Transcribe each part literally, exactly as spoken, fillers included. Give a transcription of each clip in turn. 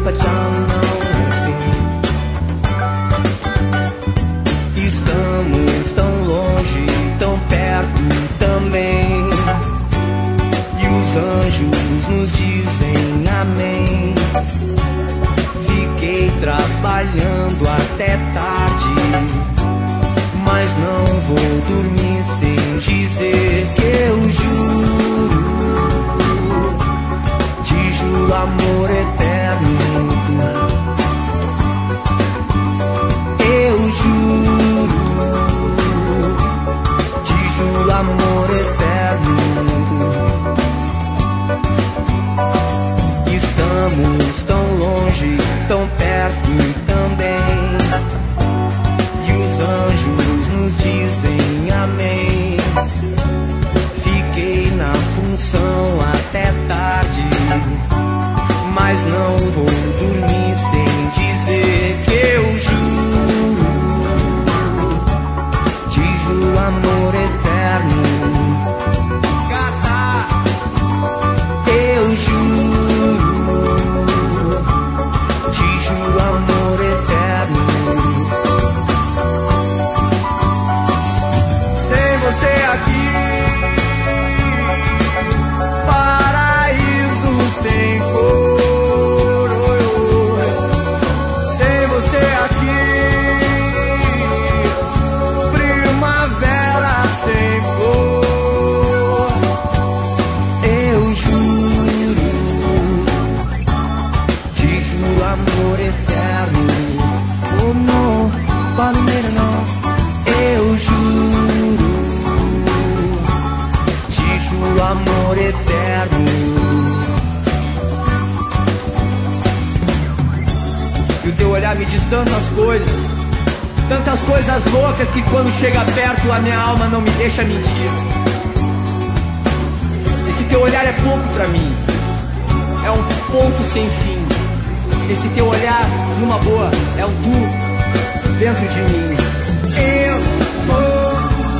but já não tem. Estamos tão longe, tão perto também, e os anjos nos dizem amém. Fiquei trabalhando até tarde, mas não vou dormir sem dizer que eu juro, te juro amor eterno. Eu juro, te juro amor eterno. Estamos tão longe, tão perto também, e os anjos nos dizem amém. Fiquei na função até tarde, mas não vou dormir sem dizer que eu juro, te juro amor eterno. Cata, eu juro, te juro amor eterno. Sem você aqui, paraíso sem cor. Sem você aqui, primavera sem flor. Eu juro, te juro amor eterno. Oh não, palmeira não. Eu juro, te juro amor eterno. E o teu olhar me diz tantas coisas, tantas coisas loucas, que quando chega perto a minha alma não me deixa mentir. Esse teu olhar é pouco pra mim, é um ponto sem fim. Esse teu olhar, numa boa, é um tu dentro de mim. Eu vou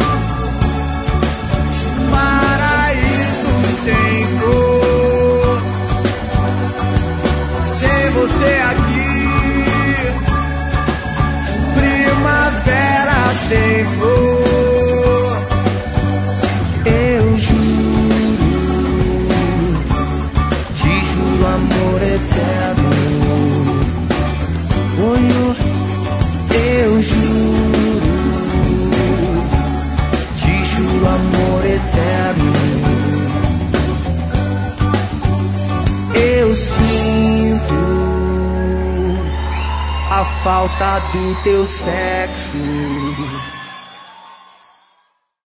paraíso sem cor. Sem você aqui, primavera sem flor. Eu juro, te juro amor eterno. Olho, eu juro, te juro amor eterno. Eu sinto a falta do teu sexo.